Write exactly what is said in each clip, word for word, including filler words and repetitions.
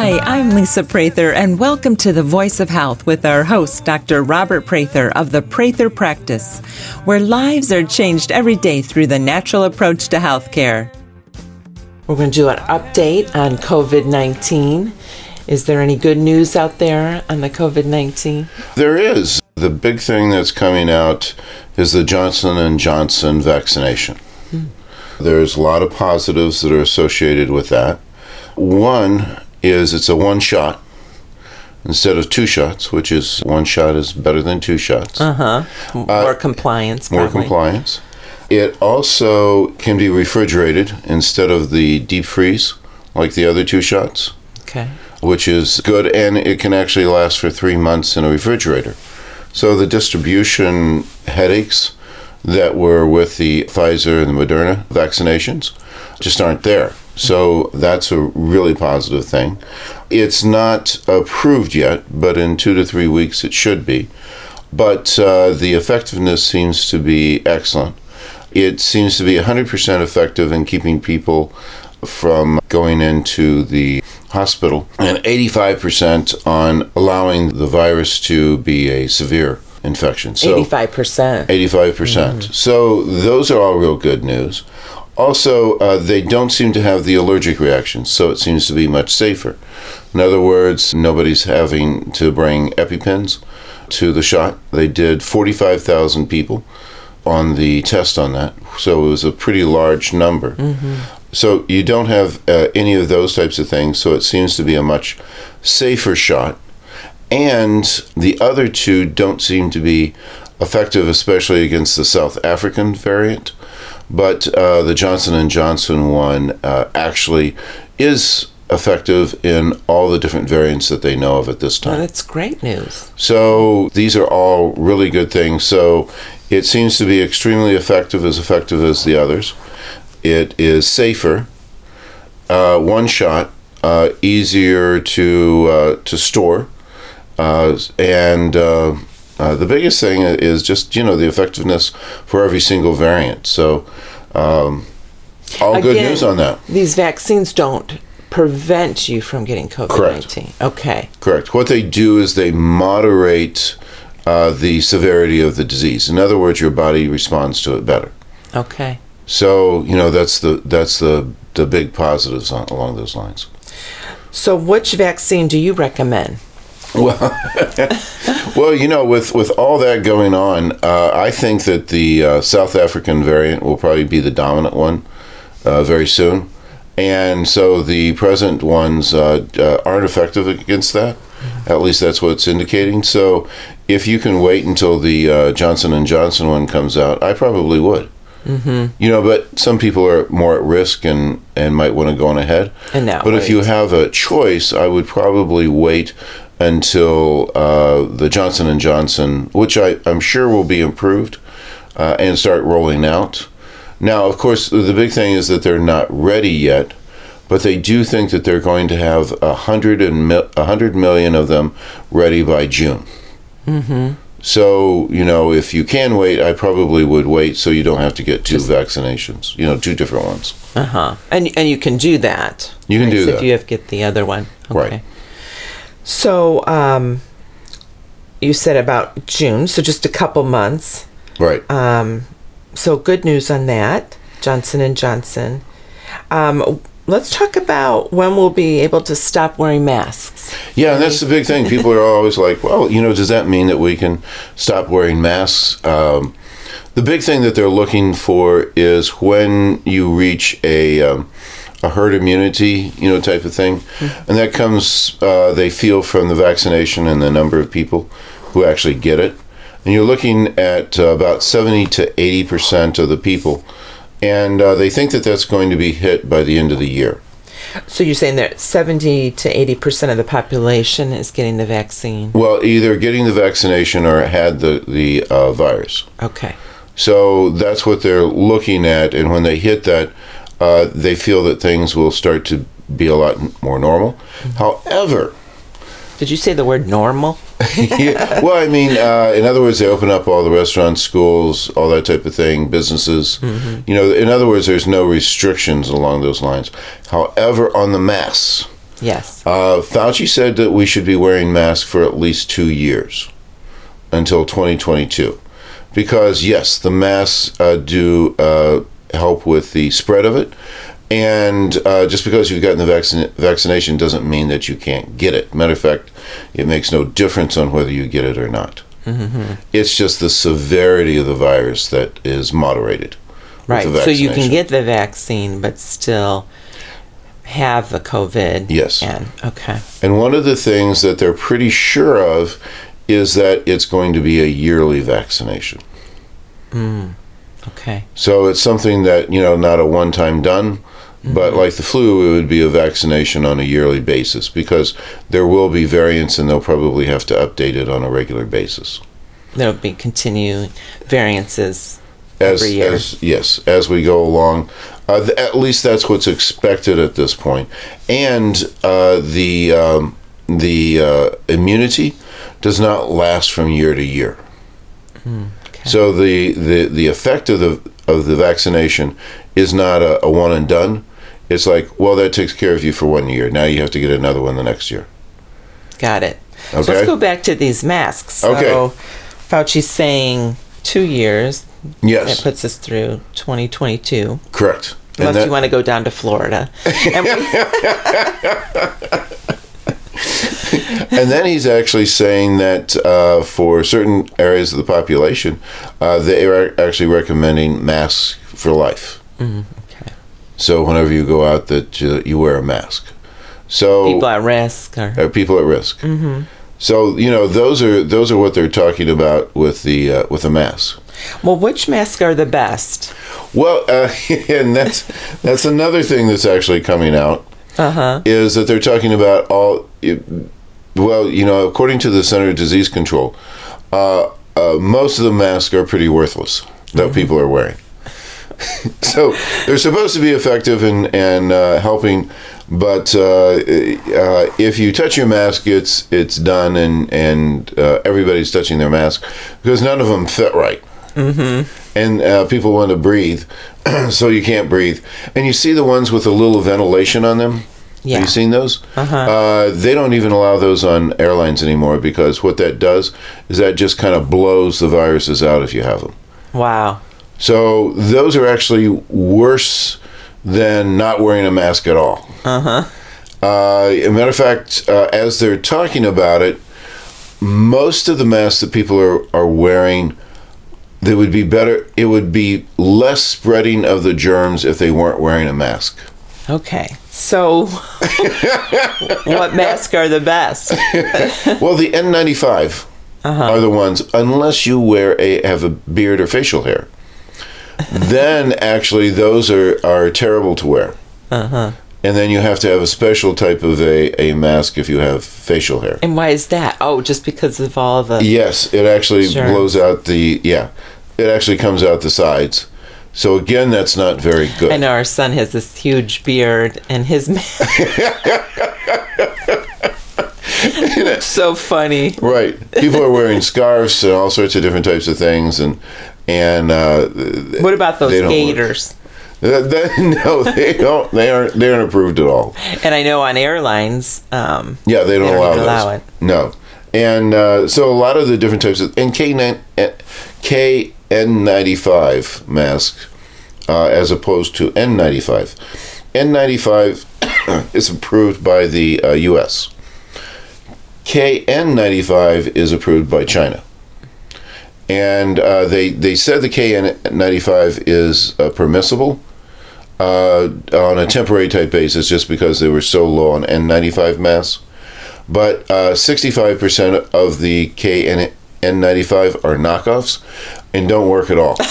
Hi, I'm Lisa Prather, and welcome to The Voice of Health with our host, Doctor Robert Prather of the Prather Practice, where lives are changed every day through the natural approach to healthcare. We're going to do an update on covid nineteen. Is there any good news out there on the covid nineteen? There is. The big thing that's coming out is the Johnson and Johnson vaccination. Hmm. There's a lot of positives that are associated with that. One is it's a one shot instead of two shots, which is one shot is better than two shots. Uh-huh. More uh, compliance. More probably. compliance. It also can be refrigerated instead of the deep freeze like the other two shots. Okay. Which is good, and it can actually last for three months in a refrigerator. So the distribution headaches that were with the Pfizer and the Moderna vaccinations just aren't there. So that's a really positive thing. It's not approved yet, but in two to three weeks it should be. But uh, the effectiveness seems to be excellent. It seems to be one hundred percent effective in keeping people from going into the hospital, and eighty-five percent on allowing the virus to be a severe infection. So eighty-five percent. eighty-five percent. Mm-hmm. So those are all real good news. Also, uh, they don't seem to have the allergic reactions, so it seems to be much safer. In other words, nobody's having to bring EpiPens to the shot. They did forty-five thousand people on the test on that, so it was a pretty large number. Mm-hmm. So you don't have uh, any of those types of things, so it seems to be a much safer shot. And the other two don't seem to be effective, especially against the South African variant. But uh, the Johnson and Johnson one uh, actually is effective in all the different variants that they know of at this time. Well, that's great news. So these are all really good things. So it seems to be extremely effective, as effective as the others. It is safer, uh, one shot, uh, easier to uh, to store, uh, and uh, uh, the biggest thing is just, you know, the effectiveness for every single variant. So um, all Again, good news on that. These vaccines don't prevent you from getting covid nineteen. Correct. Okay. Correct. What they do is they moderate uh, the severity of the disease. In other words, your body responds to it better. Okay. So, you know, that's the that's the, the big positives on, along those lines. So which vaccine do you recommend? Well, well, you know, with, with all that going on, uh, I think that the uh, South African variant will probably be the dominant one uh, very soon. And so the present ones uh, uh, aren't effective against that. Mm-hmm. At least that's what it's indicating. So if you can wait until the uh, Johnson and Johnson one comes out, I probably would. Mm-hmm. You know, but some people are more at risk and, and might want to go on ahead. And now, but wait. if you have a choice, I would probably wait until uh, the Johnson and Johnson, which I, I'm sure will be improved, uh, and start rolling out. Now, of course, the big thing is that they're not ready yet, but they do think that they're going to have a hundred and a hundred million of them ready by June. Mm-hmm. So, you know, if you can wait, I probably would wait so you don't have to get two Just, vaccinations, you know, two different ones. Uh-huh. And and you can do that. You can right? do so that. If you have to get the other one. Okay. Right. So, um, you said about June, so just a couple months. Right. Um, so good news on that, Johnson and Johnson. Um, let's talk about when we'll be able to stop wearing masks. Yeah, and that's the big thing. People are always like, well, you know, does that mean that we can stop wearing masks? Um, the big thing that they're looking for is when you reach a um, a herd immunity, you know, type of thing. Mm-hmm. And that comes, uh, they feel from the vaccination and the number of people who actually get it. And you're looking at uh, about seventy to eighty percent of the people. And uh, they think that that's going to be hit by the end of the year. So you're saying that seventy to eighty percent of the population is getting the vaccine? Well, either getting the vaccination or had the, the uh, virus. Okay. So that's what they're looking at. And when they hit that, uh, they feel that things will start to be a lot more normal. Mm-hmm. However... Did you say the word normal? Yeah. Well, I mean, uh, in other words, they open up all the restaurants, schools, all that type of thing, businesses. Mm-hmm. You know, in other words, there's no restrictions along those lines. However, on the masks, Yes. Uh, Fauci said that we should be wearing masks for at least two years until twenty twenty-two. Because, yes, the masks uh, do uh, help with the spread of it. And uh, just because you've gotten the vaccine, vaccination doesn't mean that you can't get it. Matter of fact, it makes no difference on whether you get it or not. Mm-hmm. It's just the severity of the virus that is moderated. Right. So you can get the vaccine, but still have the COVID. Yes. And, okay. And one of the things that they're pretty sure of is that it's going to be a yearly vaccination. Mm. Okay. So it's something that, you know, not a one-time done, mm-hmm. but like the flu, it would be a vaccination on a yearly basis because there will be variants and they'll probably have to update it on a regular basis. There'll be continuing variances as, every year. As, yes, as we go along. Uh, th- at least that's what's expected at this point. And uh, the, um, the uh, immunity does not last from year to year. Mm. Okay. So the, the, the effect of the of the vaccination is not a, a one and done. It's like, well, that takes care of you for one year. Now you have to get another one the next year. Got it. Okay. So let's go back to these masks. So okay. Fauci's saying two years. Yes. That puts us through twenty twenty-two. Correct. Unless that, you want to go down to Florida. And, and then he's actually saying that uh, for certain areas of the population, uh, they are actually recommending masks for life. Mm-hmm. Okay. So whenever you go out, that uh, you wear a mask. So people at risk. Or... Uh, people at risk. Mm-hmm. So you know those are those are what they're talking about with the uh, with the mask. Well, which masks are the best? Well, uh, and that's that's another thing that's actually coming out. Uh-huh. Is that they're talking about all. Well, you know, according to the Center of Disease Control, uh, uh, most of the masks are pretty worthless that mm-hmm. people are wearing. So they're supposed to be effective and and uh, helping, but uh, uh, if you touch your mask, it's it's done, and and uh, everybody's touching their mask because none of them fit right. Mm-hmm. And uh, people want to breathe, so you can't breathe. And you see the ones with a little ventilation on them. Yeah. Have you seen those? Uh-huh. Uh, they don't even allow those on airlines anymore because what that does is that just kind of blows the viruses out if you have them. Wow. So those are actually worse than not wearing a mask at all. Uh-huh. Uh, as a matter of fact, uh, as they're talking about it, most of the masks that people are, are wearing, they would be better, it would be less spreading of the germs if they weren't wearing a mask. Okay. So, what masks are the best? Well, the N ninety-five uh-huh. are the ones, unless you wear a have a beard or facial hair. Then, actually, those are, are terrible to wear. Uh-huh. And then you have to have a special type of a, a mask if you have facial hair. And why is that? Oh, just because of all the... Yes, it actually Sure. blows out the... Yeah, it actually comes out the sides. So again, that's not very good. I know our son has this huge beard, and his it's so funny. Right. People are wearing scarves and all sorts of different types of things, and and uh, what about those gaiters? That, that, no, they don't. They aren't. They aren't approved at all. And I know on airlines, um, yeah, they don't, they don't allow, allow those. it. No, and uh, so a lot of the different types of and K K N ninety-five mask uh, as opposed to N ninety-five. N ninety-five is approved by the uh, U S K N ninety-five is approved by China. And uh, they, they said the K N ninety-five is uh, permissible uh, on a temporary type basis just because they were so low on N ninety-five masks. But uh, sixty-five percent of the K N ninety-five are knockoffs and don't work at all.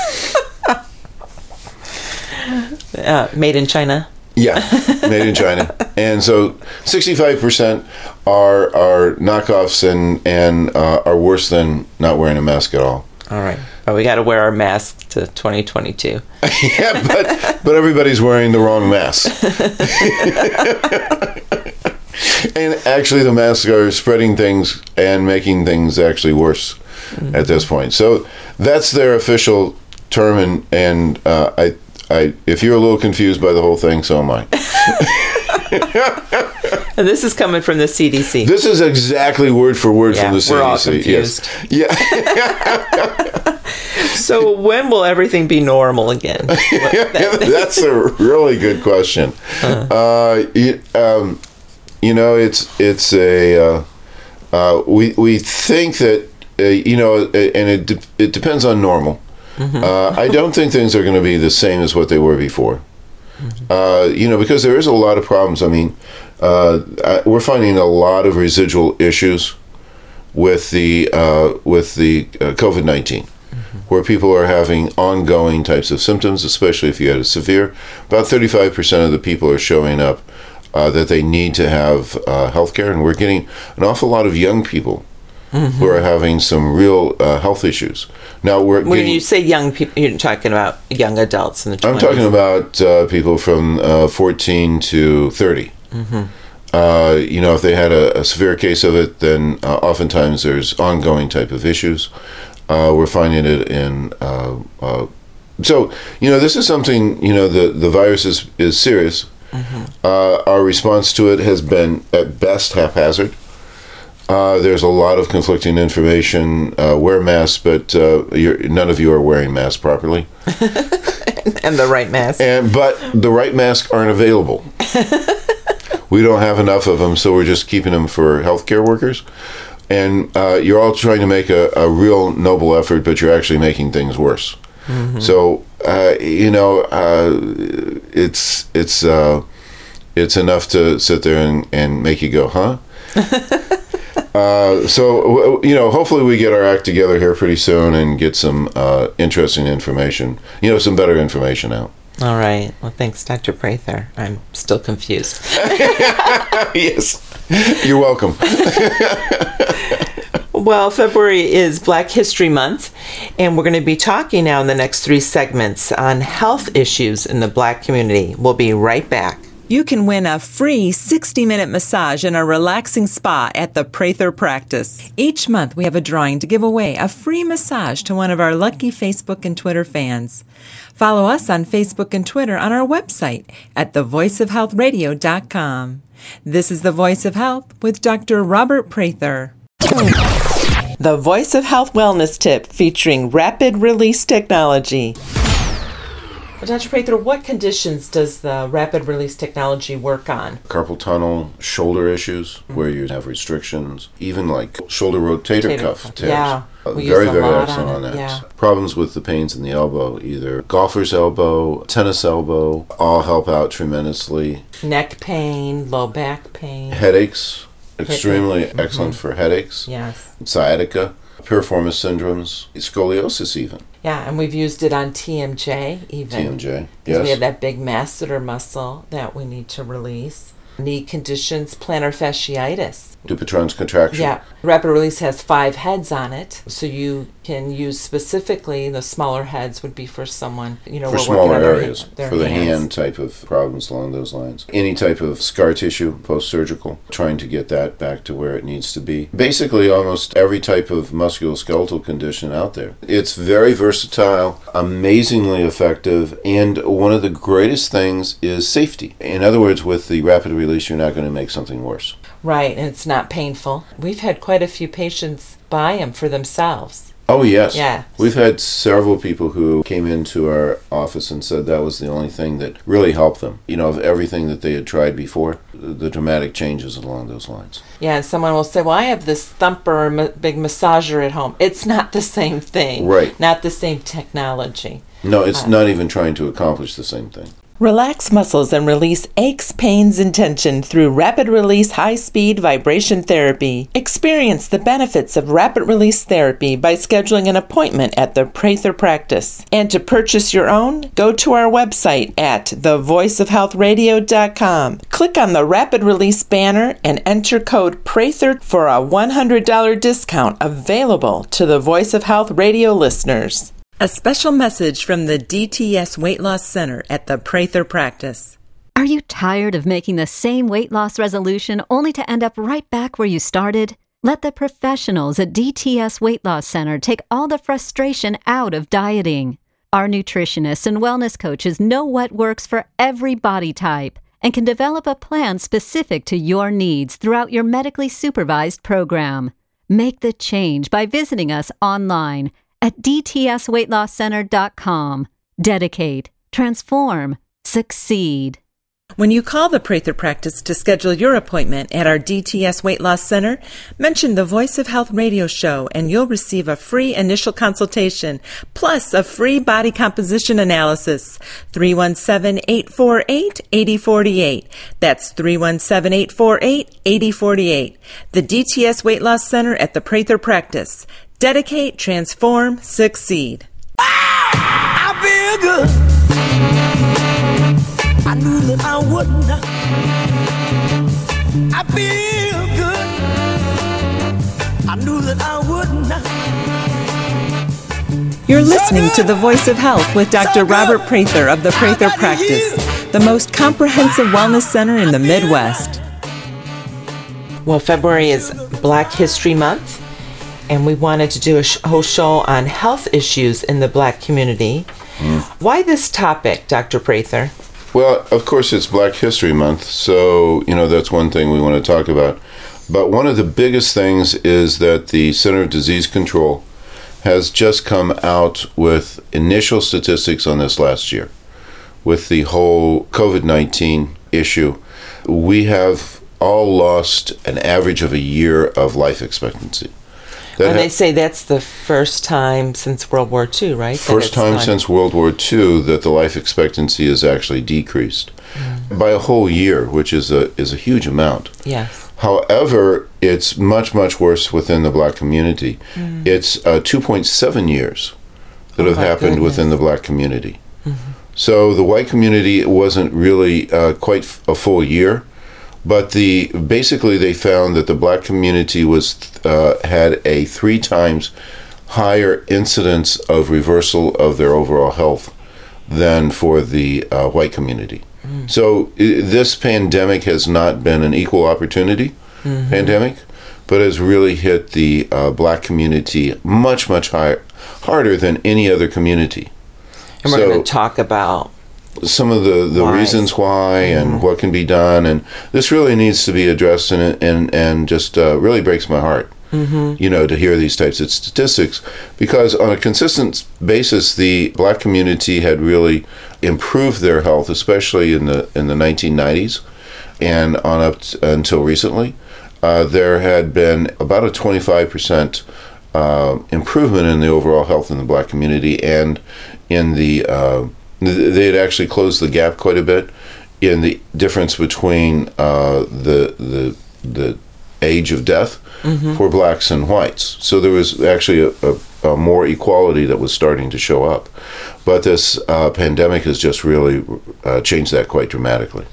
uh, made in China? Yeah, made in China. And so sixty-five percent are are knockoffs and, and uh, are worse than not wearing a mask at all. All right. But we got to wear our mask to twenty twenty-two. Yeah, but, but everybody's wearing the wrong mask. And actually the masks are spreading things and making things actually worse mm-hmm. at this point. So that's their official term, and, and uh, I I, if you're a little confused by the whole thing, so am I. And this is coming from the C D C. This is exactly word for word yeah, from the C D C. We're all confused. Yes. Yeah. So when will everything be normal again? That's a really good question. Uh-huh. Uh, you, um, you know, it's it's a uh, uh, we we think that uh, you know, and it de- it depends on normal. Mm-hmm. Uh, I don't think things are going to be the same as what they were before. Mm-hmm. Uh, you know, because there is a lot of problems. I mean, uh, I, we're finding a lot of residual issues with the uh, with the uh, COVID nineteen. Where people are having ongoing types of symptoms, especially if you had a severe. About thirty-five percent of the people are showing up uh, that they need to have uh, health care, and we're getting an awful lot of young people mm-hmm. who are having some real uh, health issues. Now, we're when getting, you say young people, you're talking about young adults in the twenties. I'm talking about uh, people from uh, fourteen to thirty. Mm-hmm. Uh, you know, if they had a, a severe case of it, then uh, oftentimes there's ongoing type of issues. Uh, we're finding it in, uh, uh, so, you know, this is something, you know, the, the virus is, is serious. Mm-hmm. Uh, our response to it has been, at best, haphazard. Uh, there's a lot of conflicting information. Uh, wear masks, but uh, you're, none of you are wearing masks properly. And the right mask. And, but the right masks aren't available. We don't have enough of them, so we're just keeping them for healthcare workers. And uh, you're all trying to make a, a real noble effort, but you're actually making things worse. Mm-hmm. So, uh, you know, uh, it's it's uh, it's enough to sit there and, and make you go, huh? uh, so, you know, hopefully we get our act together here pretty soon and get some uh, interesting information, you know, some better information out. All right. Well, thanks, Doctor Prather. I'm still confused. Yes. You're welcome. Well, February is Black History Month, and we're going to be talking now in the next three segments on health issues in the Black community. We'll be right back. You can win a free sixty-minute massage in a relaxing spa at the Prather Practice. Each month, we have a drawing to give away a free massage to one of our lucky Facebook and Twitter fans. Follow us on Facebook and Twitter on our website at the voice of health radio dot com. This is The Voice of Health with Doctor Robert Prather. The Voice of Health Wellness Tip featuring rapid release technology. Well, Doctor Prather, what conditions does the rapid release technology work on? Carpal tunnel, shoulder issues, mm-hmm. where you have restrictions, even like shoulder rotator, rotator cuff, cuff tears. Yeah. Uh, we very, use a very lot excellent on, on that. Yeah. Problems with the pains in the elbow, either golfer's elbow, tennis elbow, all help out tremendously. Neck pain, low back pain. Headaches, extremely Headache. excellent Mm-hmm. for headaches. Yes. Sciatica, piriformis syndromes, scoliosis even. Yeah, and we've used it on T M J even. T M J, because yes. we have that big masseter muscle that we need to release. Knee conditions, plantar fasciitis. Dupuytren's contraction. Yeah. Rapid Release has five heads on it, so you can use specifically the smaller heads would be for someone, you know, for we're smaller working on their areas, hand, their for the hands. hand type of problems along those lines. Any type of scar tissue, post-surgical, trying to get that back to where it needs to be. Basically, almost every type of musculoskeletal condition out there. It's very versatile, amazingly effective, and one of the greatest things is safety. In other words, with the rapid release, you're not going to make something worse. Right, and it's not painful. We've had quite a few patients buy them for themselves. Oh, yes. Yeah. We've had several people who came into our office and said that was the only thing that really helped them. You know, of everything that they had tried before, the dramatic changes along those lines. Yeah, and someone will say, well, I have this thumper, ma- big massager at home. It's not the same thing. Right. Not the same technology. No, it's Uh, not even trying to accomplish the same thing. Relax muscles and release aches, pains, and tension through rapid release high-speed vibration therapy. Experience the benefits of rapid release therapy by scheduling an appointment at the Prather Practice. And to purchase your own, go to our website at the voice of health radio dot com. Click on the rapid release banner and enter code Prather for a one hundred dollars discount available to the Voice of Health radio listeners. A special message from the D T S Weight Loss Center at the Prather Practice. Are you tired of making the same weight loss resolution only to end up right back where you started? Let the professionals at D T S Weight Loss Center take all the frustration out of dieting. Our nutritionists and wellness coaches know what works for every body type, and can develop a plan specific to your needs throughout your medically supervised program. Make the change by visiting us online at d t s weight loss center dot com. Dedicate, transform, succeed. When you call the Prather Practice to schedule your appointment at our D T S Weight Loss Center, mention the Voice of Health radio show and you'll receive a free initial consultation plus a free body composition analysis. three one seven, eight four eight, eight zero four eight. That's three one seven, eight four eight, eight zero four eight. The D T S Weight Loss Center at the Prather Practice. Dedicate, transform, succeed. I feel good. I knew that I wouldn't. I feel good. I knew that I wouldn't. You're listening to The Voice of Health with Doctor Robert Prather of the Prather Practice, the most comprehensive wellness center in the Midwest. Well, February is Black History Month, and we wanted to do a sh- whole show on health issues in the Black community. Mm. Why this topic, Doctor Prather? Well, of course, it's Black History Month, so, you know, that's one thing we want to talk about. But one of the biggest things is that the Center for Disease Control has just come out with initial statistics on this last year. With the whole covid nineteen issue, we have all lost an average of a year of life expectancy. That and they ha- say that's the first time since World War Two, right? First time gone. since World War Two that the life expectancy is actually decreased mm. by a whole year, which is a is a huge amount. Yes. However, it's much, much worse within the Black community. Mm. It's uh, two point seven years that oh have happened goodness. within the Black community. Mm-hmm. So the white community wasn't really uh, quite f- a full year. But the basically they found that the Black community was uh, had a three times higher incidence of reversal of their overall health than for the uh, white community. Mm. So I- this pandemic has not been an equal opportunity mm-hmm. pandemic, but has really hit the uh, Black community much, much higher, harder than any other community. And we're so, going to talk about some of the, the reasons why and mm. what can be done, and this really needs to be addressed, and and and just uh, really breaks my heart, mm-hmm. you know, to hear these types of statistics, because on a consistent basis, the Black community had really improved their health, especially in the in the nineteen nineties, and on up t- until recently, uh, there had been about a twenty-five percent uh, improvement in the overall health in the Black community, and in the uh, they had actually closed the gap quite a bit in the difference between uh, the the the age of death mm-hmm. for Blacks and whites. So there was actually a, a, a more equality that was starting to show up. But this uh, pandemic has just really uh, changed that quite dramatically.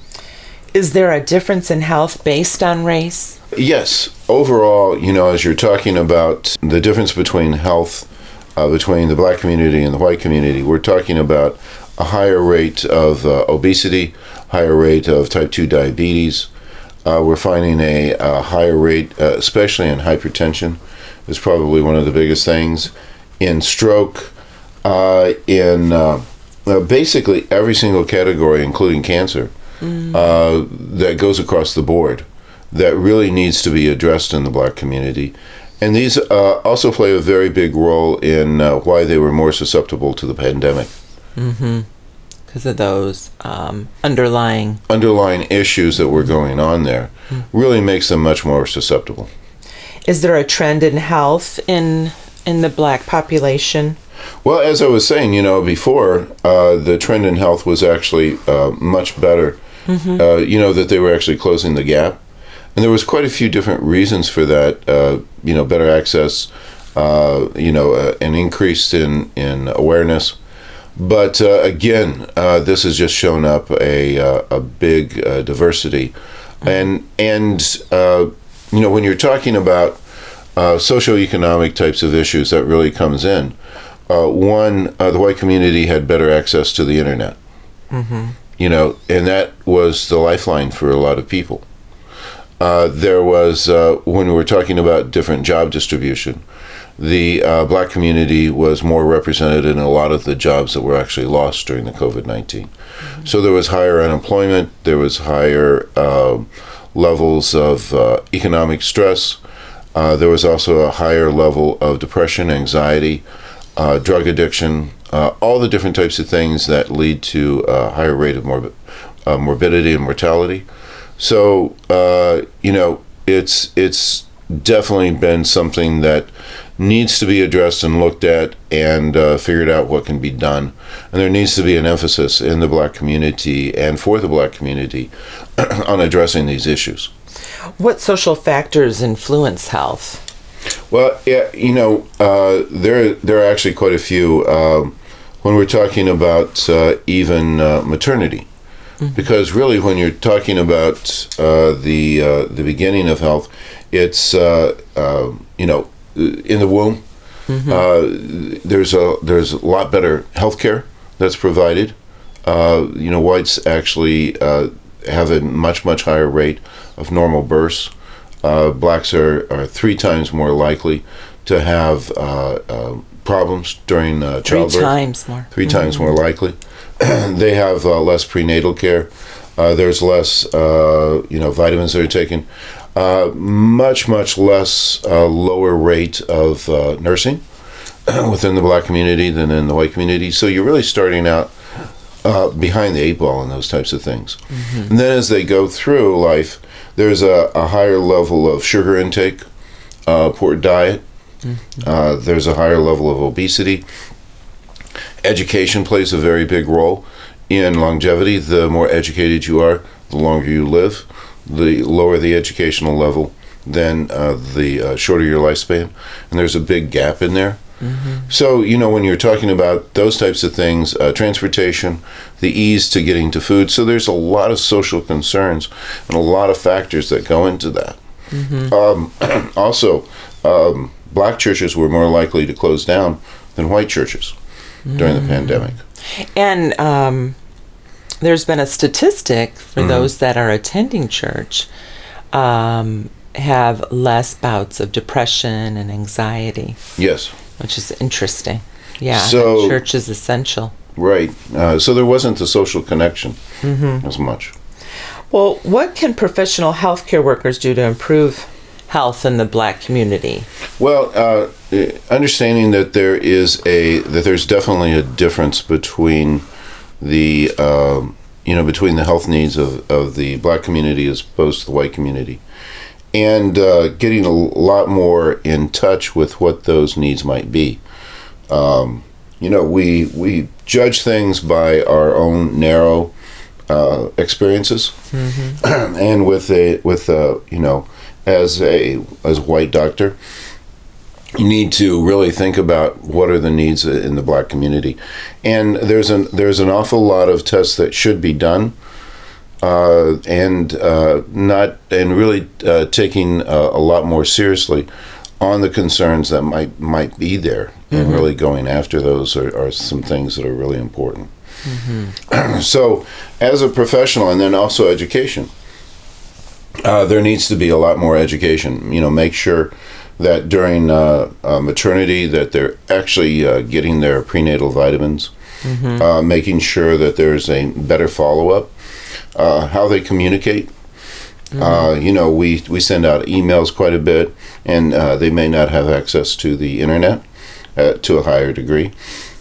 Is there a difference in health based on race? Yes. Overall, you know, as you're talking about the difference between health uh, between the Black community and the white community, we're talking about a higher rate of uh, obesity, higher rate of type two diabetes. Uh, we're finding a, a higher rate, uh, especially in hypertension, is probably one of the biggest things. In stroke, uh, in uh, uh, basically every single category, including cancer, mm. uh, that goes across the board, that really needs to be addressed in the Black community. And these uh, also play a very big role in uh, why they were more susceptible to the pandemic. Mm-hmm. Because of those um, underlying underlying issues that were going on there, mm-hmm. really makes them much more susceptible. Is there a trend in health in in the Black population? Well, as I was saying, you know, before, uh, the trend in health was actually uh, much better. Mm-hmm. Uh, you know, that they were actually closing the gap, and there was quite a few different reasons for that. Uh, you know, better access, uh, you know, uh, an increase in in awareness. But uh, again, uh, this has just shown up a uh, a big uh, diversity, and and uh, you know, when you're talking about uh, socioeconomic types of issues, that really comes in. Uh, one, uh, the white community had better access to the internet, mm-hmm. you know, and that was the lifeline for a lot of people. uh, there was, uh, when we were talking about different job distribution, the uh, black community was more represented in a lot of the jobs that were actually lost during the COVID nineteen. Mm-hmm. So there was higher unemployment, there was higher uh, levels of uh, economic stress, uh, there was also a higher level of depression, anxiety, uh, drug addiction, uh, all the different types of things that lead to a higher rate of morbi- uh, morbidity and mortality. So, uh, you know, it's it's definitely been something that needs to be addressed and looked at and uh, figured out what can be done. And there needs to be an emphasis in the black community and for the black community on addressing these issues. What social factors influence health? Well, yeah, you know, uh, there, there are actually quite a few um, when we're talking about uh, even uh, maternity. Mm-hmm. Because really when you're talking about uh, the, uh, the beginning of health, it's, uh, uh, you know, in the womb, mm-hmm. uh, there's a there's a lot better health care that's provided. Uh, you know, whites actually uh, have a much, much higher rate of normal births. Uh, blacks are, are three times more likely to have uh, uh, problems during uh, childbirth. Three times more. Three mm-hmm. times more likely. They have uh, less prenatal care. Uh, there's less, uh, you know, vitamins that are taken. Uh, much, much less uh, lower rate of uh, nursing within the black community than in the white community. So you're really starting out uh, behind the eight ball in those types of things. Mm-hmm. And then as they go through life, there's a, a higher level of sugar intake, uh, poor diet. Mm-hmm. Uh, there's a higher level of obesity. Education plays a very big role in longevity. The more educated you are, the longer you live. The lower the educational level, then uh, the uh, shorter your lifespan. And there's a big gap in there. Mm-hmm. So, you know, when you're talking about those types of things, uh, transportation, the ease to getting to food, so there's a lot of social concerns and a lot of factors that go into that. Mm-hmm. Um, also, um, black churches were more likely to close down than white churches mm-hmm. during the pandemic. And um, there's been a statistic for mm-hmm. those that are attending church um, have less bouts of depression and anxiety. Yes. Which is interesting. Yeah, so, church is essential. Right. Uh, so there wasn't the social connection mm-hmm. as much. Well, what can professional healthcare workers do to improve health in the black community? Well, uh, understanding that there is a that there's definitely a difference between the um, you know between the health needs of, of the black community as opposed to the white community. And uh, getting a lot more in touch with what those needs might be. Um, you know, we we judge things by our own narrow uh, experiences, mm-hmm. and with a with a you know, as a as a white doctor, you need to really think about what are the needs in the black community, and there's an there's an awful lot of tests that should be done. Uh, and uh, not and really uh, taking uh, a lot more seriously on the concerns that might might be there, mm-hmm. and really going after those are, are some things that are really important. Mm-hmm. So, as a professional, and then also education, uh, there needs to be a lot more education. You know, make sure that during uh, uh, maternity that they're actually uh, getting their prenatal vitamins, mm-hmm. uh, making sure that there's a better follow-up. Uh, how they communicate. Mm-hmm. Uh, you know, we, we send out emails quite a bit, and uh, they may not have access to the internet uh, to a higher degree.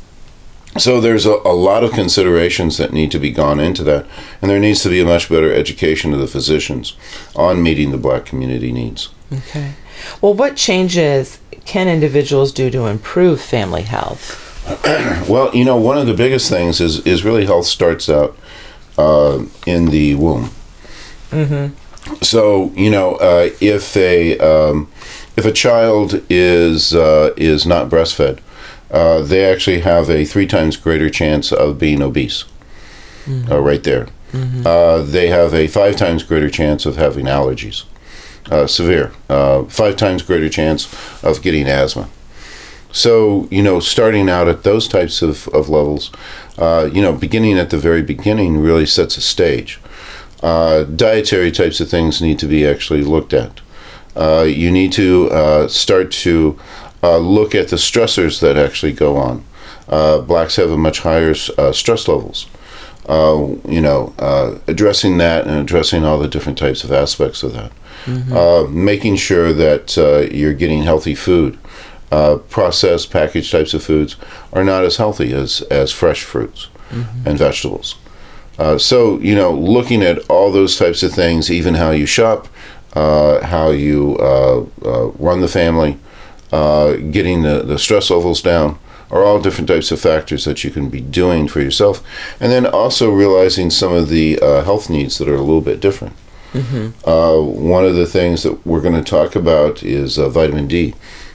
So there's a, a lot of considerations that need to be gone into that, and there needs to be a much better education of the physicians on meeting the black community needs. Okay. Well, what changes can individuals do to improve family health? Well, you know, one of the biggest things is, is really health starts out Uh, in the womb. Mm-hmm. So you know, uh, if a um, if a child is uh, is not breastfed, uh, they actually have a three times greater chance of being obese. Mm-hmm. Uh, right there, mm-hmm. uh, they have a five times greater chance of having allergies, uh, severe. Uh, five times greater chance of getting asthma. So, you know, starting out at those types of, of levels, uh, you know, beginning at the very beginning really sets a stage. uh, dietary types of things need to be actually looked at. Uh, you need to uh, start to uh, look at the stressors that actually go on. Uh, blacks have a much higher uh, stress levels. Uh, you know, uh, addressing that and addressing all the different types of aspects of that. Mm-hmm. Uh, making sure that uh, you're getting healthy food. Uh, processed, packaged types of foods are not as healthy as, as fresh fruits mm-hmm. and vegetables. Uh, so, you know, looking at all those types of things, even how you shop, uh, how you uh, uh, run the family, uh, getting the, the stress levels down, are all different types of factors that you can be doing for yourself. And then also realizing some of the uh, health needs that are a little bit different. Mm-hmm. Uh, one of the things that we're going to talk about is uh, vitamin D.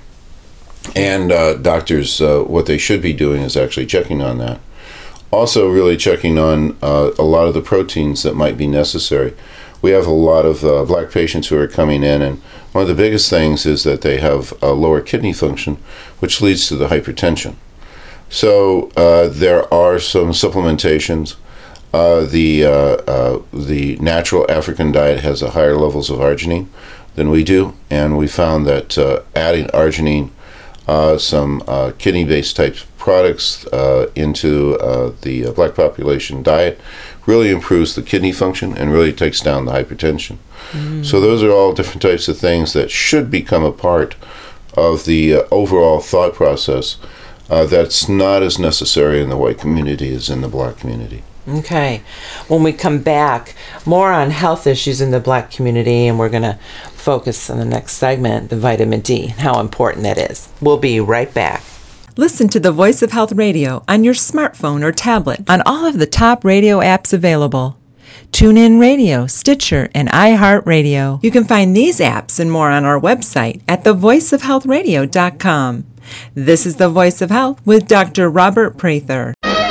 And uh, doctors, uh, what they should be doing is actually checking on that. Also really checking on uh, a lot of the proteins that might be necessary. We have a lot of uh, black patients who are coming in, and one of the biggest things is that they have a lower kidney function, which leads to the hypertension. So uh, there are some supplementations. Uh, the uh, uh, the natural African diet has a higher levels of arginine than we do, and we found that uh, adding arginine, uh, some uh, kidney-based type products uh, into uh, the uh, black population diet really improves the kidney function and really takes down the hypertension. Mm. So those are all different types of things that should become a part of the uh, overall thought process uh, that's not as necessary in the white community as in the black community. Okay. When we come back, more on health issues in the black community, and we're going to focus on the next segment, the vitamin D, and how important that is. We'll be right back. Listen to the Voice of Health Radio on your smartphone or tablet on all of the top radio apps available. TuneIn Radio, Stitcher, and iHeartRadio. You can find these apps and more on our website at the voice of health radio dot com. This is The Voice of Health with Doctor Robert Prather.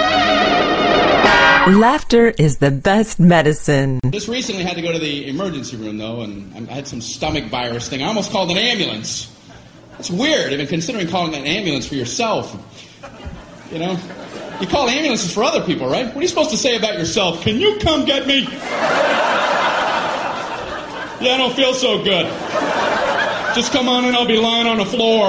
Laughter is the best medicine. Just recently had to go to the emergency room, though, and I had some stomach virus thing. I almost called an ambulance. It's weird, even considering calling an ambulance for yourself. You know? You call ambulances for other people, right? What are you supposed to say about yourself? Can you come get me? Yeah, I don't feel so good. Just come on and I'll be lying on the floor.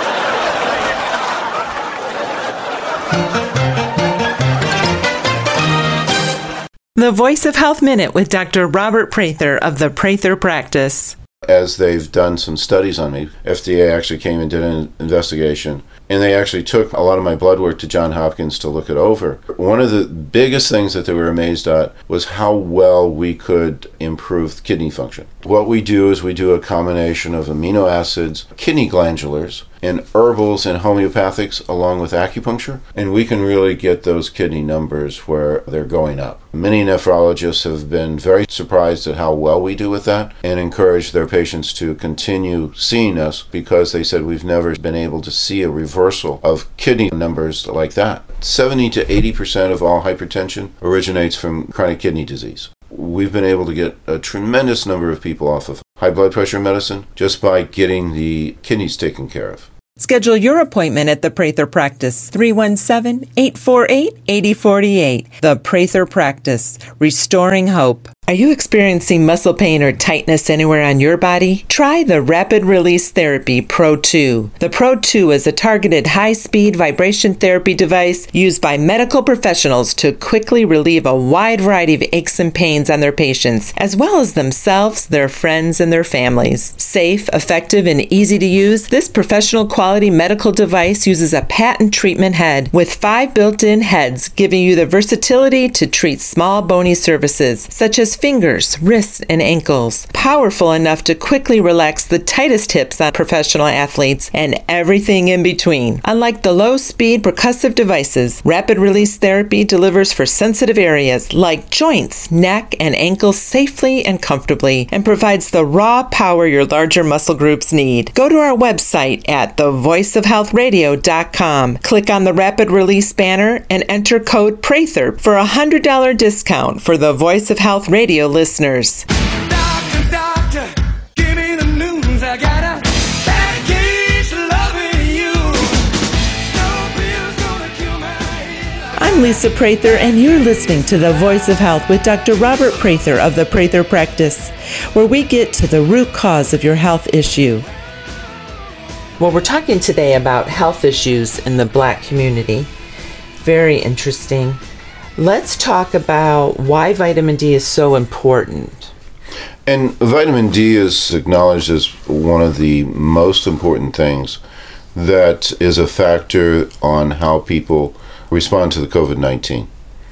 The Voice of Health Minute with Doctor Robert Prather of the Prather Practice. As they've done some studies on me, F D A actually came and did an investigation, and they actually took a lot of my blood work to Johns Hopkins to look it over. One of the biggest things that they were amazed at was how well we could improve kidney function. What we do is we do a combination of amino acids, kidney glandulars, and herbals and homeopathics along with acupuncture, and we can really get those kidney numbers where they're going up. Many nephrologists have been very surprised at how well we do with that and encourage their patients to continue seeing us because they said we've never been able to see a reversal of kidney numbers like that. seventy to eighty percent of all hypertension originates from chronic kidney disease. We've been able to get a tremendous number of people off of high blood pressure medicine just by getting the kidneys taken care of. Schedule your appointment at the Prather Practice, three one seven, eight four eight, eight zero four eight. The Prather Practice, restoring hope. Are you experiencing muscle pain or tightness anywhere on your body? Try the Rapid Release Therapy Pro two. The Pro two is a targeted high-speed vibration therapy device used by medical professionals to quickly relieve a wide variety of aches and pains on their patients, as well as themselves, their friends, and their families. Safe, effective, and easy to use, this professional quality medical device uses a patent treatment head with five built-in heads, giving you the versatility to treat small bony surfaces, such as fingers, wrists, and ankles. Powerful enough to quickly relax the tightest hips on professional athletes and everything in between. Unlike the low-speed percussive devices, Rapid Release Therapy delivers for sensitive areas like joints, neck, and ankles safely and comfortably and provides the raw power your larger muscle groups need. Go to our website at the voice of health radio dot com. Click on the Rapid Release banner and enter code Prather for a one hundred dollars discount for the Voice of Health Radio Radio listeners. Doctor, doctor, give me the news. I got a bad case of loving you. No pill's gonna kill my head. I'm I'm Lisa Prather, and you're listening to The Voice of Health with Doctor Robert Prather of the Prather Practice, where we get to the root cause of your health issue. Well, we're talking today about health issues in the Black community. Very interesting. Let's talk about why vitamin D is so important. And vitamin D is acknowledged as one of the most important things that is a factor on how people respond to the covid nineteen.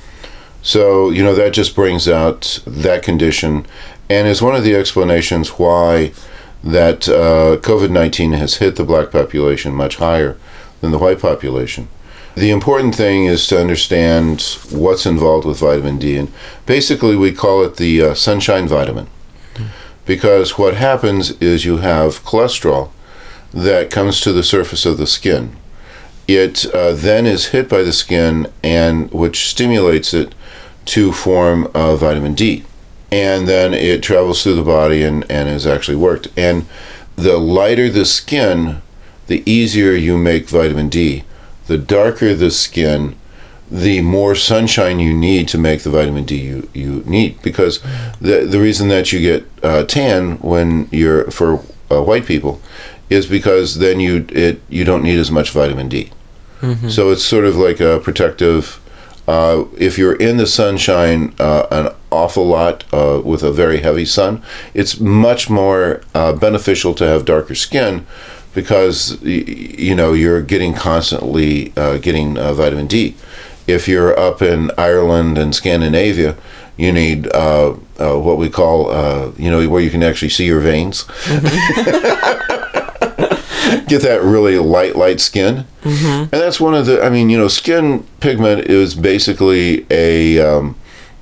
So, you know, that just brings out that condition and is one of the explanations why that uh, covid nineteen has hit the Black population much higher than the white population. The important thing is to understand what's involved with vitamin D, and basically we call it the uh, sunshine vitamin, because what happens is you have cholesterol that comes to the surface of the skin. It uh, then is hit by the skin, and which stimulates it to form uh, vitamin D. And then it travels through the body and, and is actually worked. And the lighter the skin, the easier you make vitamin D. The darker the skin, the more sunshine you need to make the vitamin D you, you need. Because the the reason that you get uh, tan when you're, for uh, white people, is because then you it you don't need as much vitamin D. Mm-hmm. So it's sort of like a protective. Uh, if you're in the sunshine uh, an awful lot uh, with a very heavy sun, it's much more uh, beneficial to have darker skin, because y- you know you're getting constantly uh, getting uh, vitamin D. If you're up in Ireland and Scandinavia, you need uh, uh, what we call uh, you know where you can actually see your veins. Mm-hmm. Get that really light, light skin. Mm-hmm. And that's one of the, I mean, you know, skin pigment is basically a, um,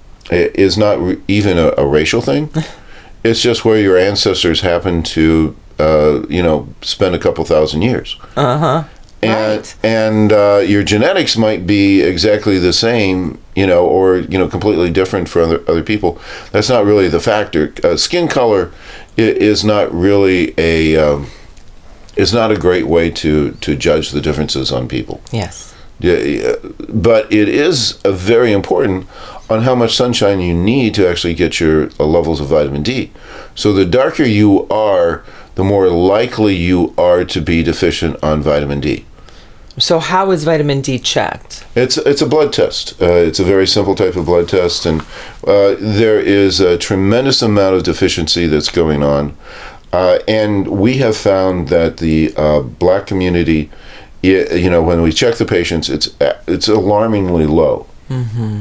is not re- even a, a racial thing. It's just where your ancestors happen to, uh, you know, spend a couple thousand years. Uh-huh. And, right. and uh, your genetics might be exactly the same, you know, or, you know, completely different for other, other people. That's not really the factor. Uh, skin color is not really a... Um, It's not a great way to, to judge the differences on people. Yes. Yeah, but it is a very important on how much sunshine you need to actually get your uh, levels of vitamin D. So the darker you are, the more likely you are to be deficient on vitamin D. So how is vitamin D checked? It's it's a blood test. Uh, it's a very simple type of blood test, and uh, there is a tremendous amount of deficiency that's going on. Uh, and we have found that the uh, Black community, you know, when we check the patients, it's it's alarmingly low. Mm-hmm.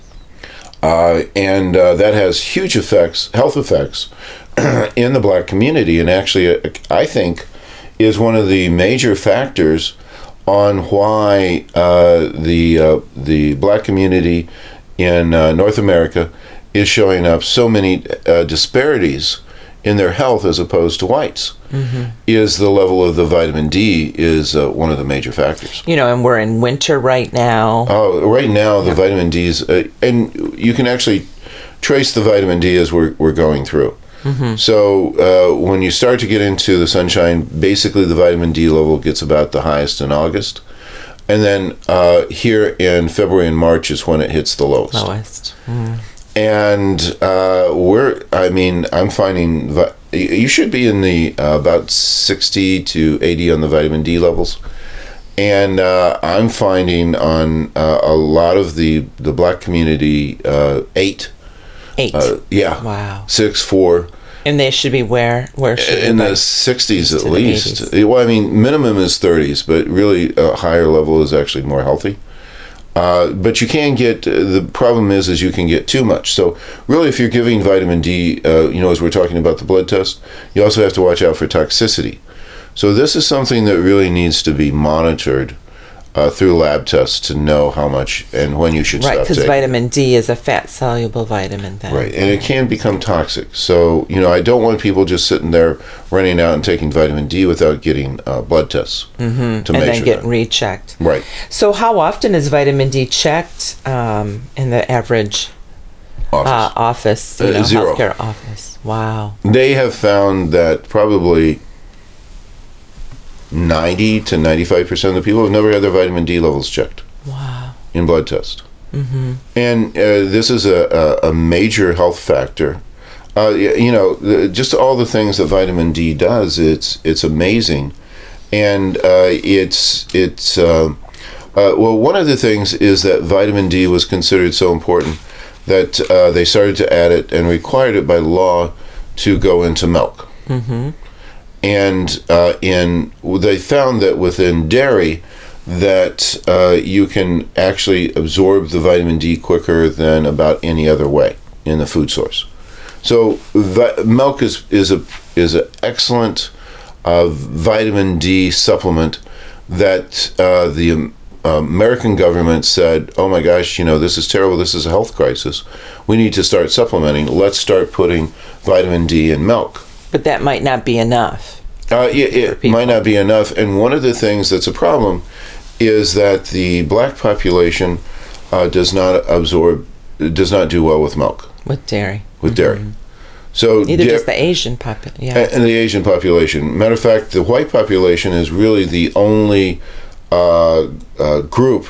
Uh, and uh, that has huge effects, health effects, in the Black community, and actually, I think, is one of the major factors on why uh, the uh, the Black community in uh, North America is showing up so many uh, disparities in their health as opposed to whites. Mm-hmm. Is the level of the vitamin D is uh, one of the major factors. You know, and we're in winter right now. Oh, right now the yeah. vitamin D's, uh, and you can actually trace the vitamin D as we're we're going through. Mm-hmm. So uh, when you start to get into the sunshine, basically the vitamin D level gets about the highest in August, and then uh, here in February and March is when it hits the lowest. Lowest. Mm. And uh, we're, I mean, I'm finding, vi- you should be in the uh, about sixty to eighty on the vitamin D levels. And uh, I'm finding on uh, a lot of the, the Black community, uh, eight. Eight? Uh, yeah. Wow. Six, four. And they should be where? Where should in they the sixties at the least. eighties. Well, I mean, minimum is thirties, but really a higher level is actually more healthy. Uh, but you can get, uh, the problem is, is you can get too much. So really, if you're giving vitamin D, uh, you know, as we're talking about the blood test, you also have to watch out for toxicity. So this is something that really needs to be monitored uh, through lab tests to know how much and when you should right, stop taking. Right, because vitamin D is a fat-soluble vitamin then. Right, and it can become toxic. So, you know, I don't want people just sitting there running out and taking vitamin D without getting uh, blood tests mm-hmm. to and make then sure get that. rechecked. Right. So how often is vitamin D checked um, in the average office, uh, office you uh, know, zero. healthcare office? Wow. They have found that probably ninety to ninety-five percent of the people have never had their vitamin D levels checked. Wow. In blood test. Mm-hmm. And uh, this is a, a, a major health factor. Uh, you know, just all the things that vitamin D does, it's it's amazing. And uh, it's, it's uh, uh, well, one of the things is that vitamin D was considered so important that uh, they started to add it and required it by law to go into milk. Mm-hmm. And uh, in they found that within dairy, that uh, you can actually absorb the vitamin D quicker than about any other way in the food source. So vi- milk is is a is an excellent uh, vitamin D supplement that uh, the um, American government said, "Oh my gosh, you know, this is terrible. This is a health crisis. We need to start supplementing. Let's start putting vitamin D in milk." But that might not be enough. Uh, it it might not be enough. And one of the things that's a problem is that the black population uh, does not absorb, does not do well with milk. With dairy. With mm-hmm. dairy. So either da- just the Asian population, yeah. And the Asian population. Matter of fact, the white population is really the only uh, uh, group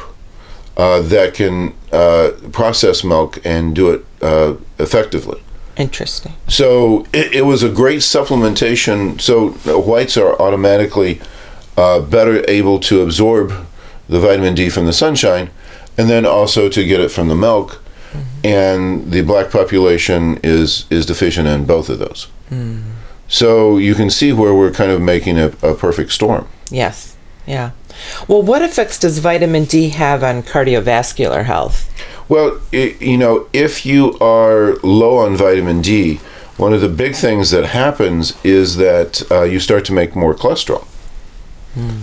uh, that can uh, process milk and do it uh, effectively. Interesting. So it, it was a great supplementation. So whites are automatically uh, better able to absorb the vitamin D from the sunshine, and then also to get it from the milk. Mm-hmm. And the black population is is deficient in both of those. Mm. So you can see where we're kind of making a, a perfect storm. Yes. Yeah. Well, what effects does vitamin D have on cardiovascular health? Well, it, you know, if you are low on vitamin D, one of the big things that happens is that uh, you start to make more cholesterol. Mm.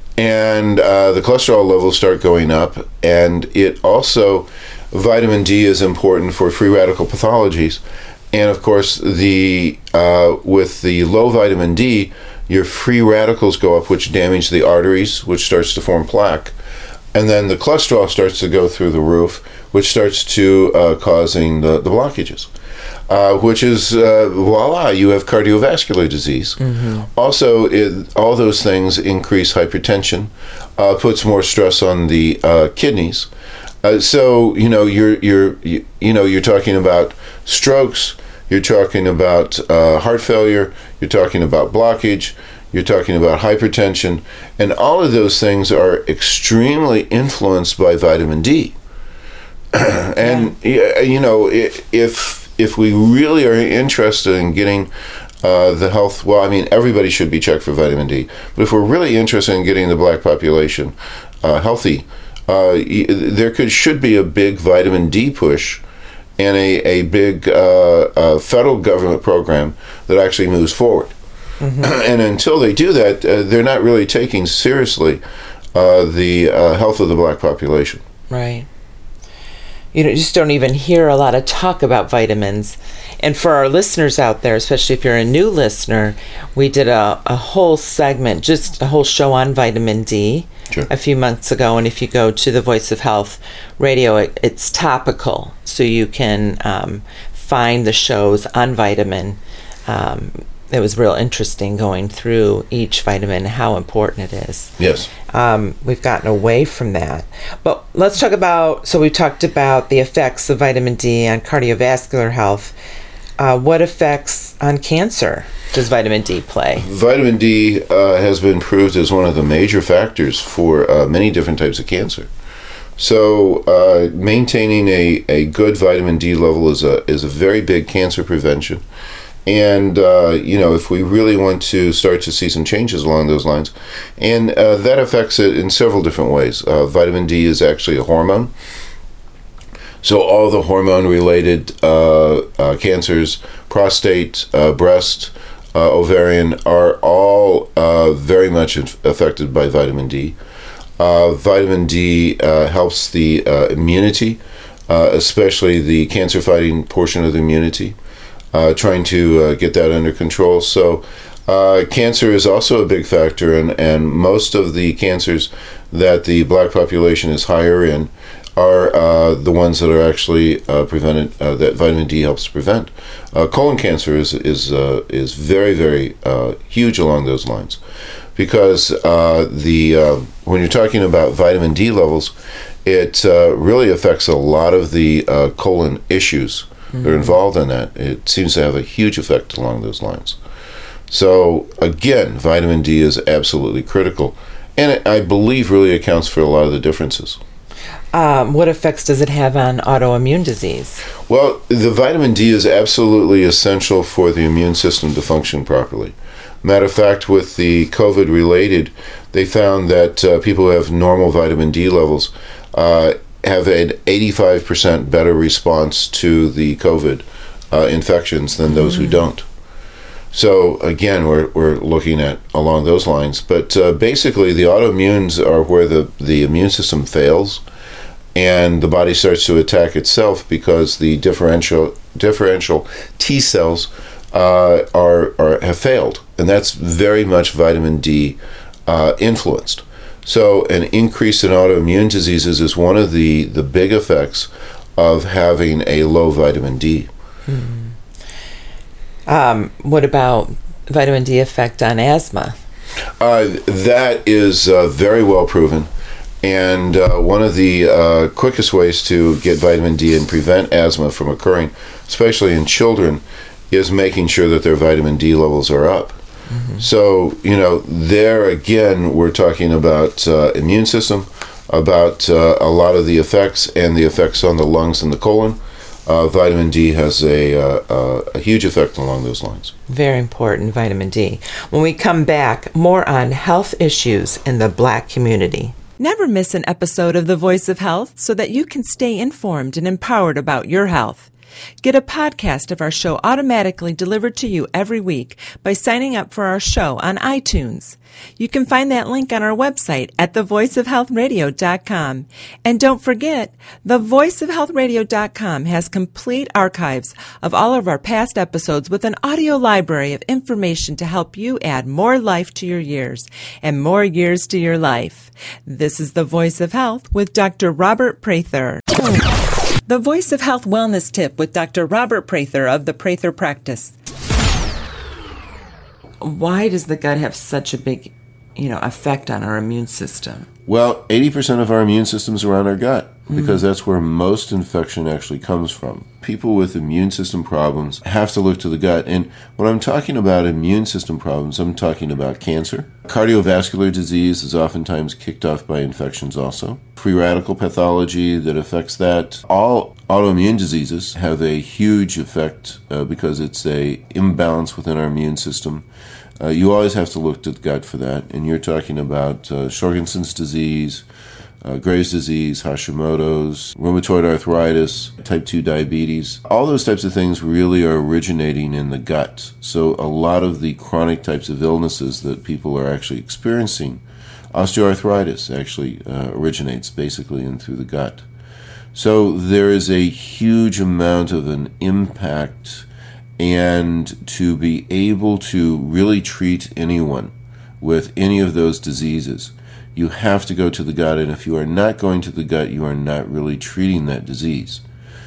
And uh, the cholesterol levels start going up, and it also, vitamin D is important for free radical pathologies. And of course, the uh, with the low vitamin D, your free radicals go up, which damage the arteries, which starts to form plaque. And then the cholesterol starts to go through the roof, which starts to uh, causing the, the blockages. Uh, which is, uh, voila, you have cardiovascular disease. Mm-hmm. Also, it, all those things increase hypertension, uh, puts more stress on the uh, kidneys. Uh, so, you know, you're, you're, you, you know, you're talking about strokes, you're talking about uh, heart failure, you're talking about blockage, you're talking about hypertension, and all of those things are extremely influenced by vitamin D. And, yeah. you know, if... If we really are interested in getting uh, the health, well, I mean, everybody should be checked for vitamin D. But if we're really interested in getting the black population uh, healthy, uh, there could should be a big vitamin D push and a, a big uh, uh, federal government program that actually moves forward. Mm-hmm. And until they do that, uh, they're not really taking seriously uh, the uh, health of the black population. Right. You know, just don't even hear a lot of talk about vitamins. And for our listeners out there, especially if you're a new listener, we did a, a whole segment, just a whole show on vitamin D sure. a few months ago. And if you go to the Voice of Health radio, it, it's topical. So you can um, find the shows on vitamin. Um, it was real interesting going through each vitamin, how important it is. Yes. Um, we've gotten away from that. But let's talk about, so we talked about the effects of vitamin D on cardiovascular health. Uh, what effects on cancer does vitamin D play? Vitamin D uh, has been proved as one of the major factors for uh, many different types of cancer. So uh, maintaining a, a good vitamin D level is a is a very big cancer prevention. And, uh, you know, if we really want to start to see some changes along those lines, and uh, that affects it in several different ways. Uh, vitamin D is actually a hormone. So all the hormone-related uh, uh, cancers, prostate, uh, breast, uh, ovarian, are all uh, very much affected by vitamin D. Uh, vitamin D uh, helps the uh, immunity, uh, especially the cancer-fighting portion of the immunity. Uh, trying to uh, get that under control. So uh, cancer is also a big factor, and, and most of the cancers that the black population is higher in are uh, the ones that are actually uh, prevented, uh, that vitamin D helps prevent. Uh, colon cancer is is uh, is very, very uh, huge along those lines, because uh, the uh, when you're talking about vitamin D levels, it uh, really affects a lot of the uh, colon issues mm-hmm. that are involved in that. It seems to have a huge effect along those lines. So again, vitamin D is absolutely critical, and it, I believe really accounts for a lot of the differences. Um, what effects does it have on autoimmune disease? Well, the vitamin D is absolutely essential for the immune system to function properly. Matter of fact, with the COVID-related, they found that uh, people who have normal vitamin D levels uh, have an eighty-five percent better response to the COVID uh, infections than those mm. who don't. So again, we're we're looking at along those lines. But uh, basically, the autoimmunes are where the, the immune system fails, and the body starts to attack itself because the differential differential T cells uh, are are have failed, and that's very much vitamin D uh, influenced. So an increase in autoimmune diseases is one of the, the big effects of having a low vitamin D. Mm-hmm. Um, what about vitamin D effect on asthma? Uh, that is uh, very well proven. And uh, one of the uh, quickest ways to get vitamin D and prevent asthma from occurring, especially in children, is making sure that their vitamin D levels are up. Mm-hmm. So, you know, there again, we're talking about uh, immune system, about uh, a lot of the effects and the effects on the lungs and the colon. Uh, vitamin D has a, uh, a huge effect along those lines. Very important, vitamin D. When we come back, more on health issues in the Black community. Never miss an episode of The Voice of Health so that you can stay informed and empowered about your health. Get a podcast of our show automatically delivered to you every week by signing up for our show on iTunes. You can find that link on our website at the voice of health radio dot com. And don't forget, the voice of health radio dot com has complete archives of all of our past episodes with an audio library of information to help you add more life to your years and more years to your life. This is The Voice of Health with Doctor Robert Prather. The Voice of Health Wellness Tip with Doctor Robert Prather of the Prather Practice. Why does the gut have such a big, you know, effect on our immune system? Well, eighty percent of our immune system's around our gut, because mm-hmm. that's where most infection actually comes from. People with immune system problems have to look to the gut. And when I'm talking about immune system problems, I'm talking about cancer. Cardiovascular disease is oftentimes kicked off by infections also. Free radical pathology that affects that. All autoimmune diseases have a huge effect uh, because it's a imbalance within our immune system. Uh, you always have to look to the gut for that. And you're talking about uh, Sjogrensen's disease, uh, Graves' disease, Hashimoto's, rheumatoid arthritis, type two diabetes. All those types of things really are originating in the gut. So a lot of the chronic types of illnesses that people are actually experiencing, osteoarthritis actually uh, originates basically in through the gut. So there is a huge amount of an impact, and to be able to really treat anyone with any of those diseases, you have to go to the gut, and if you are not going to the gut, you are not really treating that disease.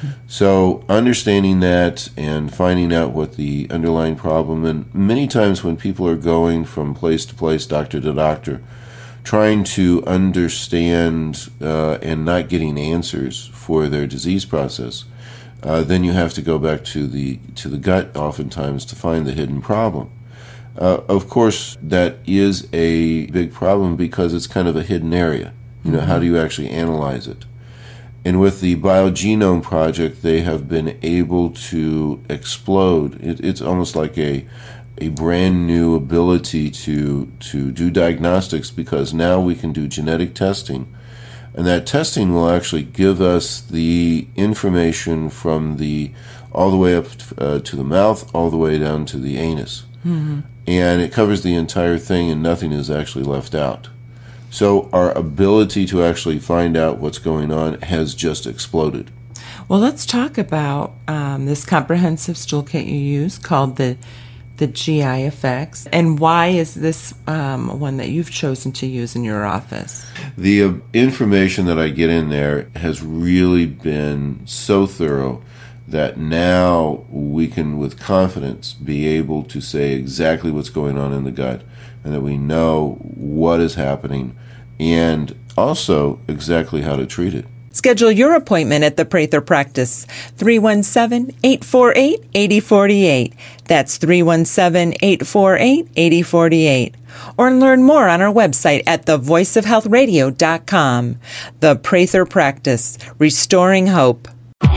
So understanding that and finding out what the underlying problem, and many times when people are going from place to place, doctor to doctor, trying to understand uh, and not getting answers for their disease process, uh, then you have to go back to the to the gut oftentimes to find the hidden problem. Uh, of course, that is a big problem because it's kind of a hidden area. You know, mm-hmm. how do you actually analyze it? And with the Biogenome Project, they have been able to explode. It, it's almost like a a brand new ability to to do diagnostics, because now we can do genetic testing. And that testing will actually give us the information from the all the way up uh, to the mouth, all the way down to the anus. Mm-hmm. And it covers the entire thing, and nothing is actually left out. So our ability to actually find out what's going on has just exploded. Well, let's talk about um, this comprehensive stool kit you use called the the G I Effects, and why is this um, one that you've chosen to use in your office? The uh, information that I get in there has really been so thorough that now we can, with confidence, be able to say exactly what's going on in the gut, and that we know what is happening, and also exactly how to treat it. Schedule your appointment at the Prather Practice, three one seven, eight four eight, eight zero four eight. That's three one seven, eight four eight, eight zero four eight. Or learn more on our website at the voice of health radio dot com. The Prather Practice, restoring hope.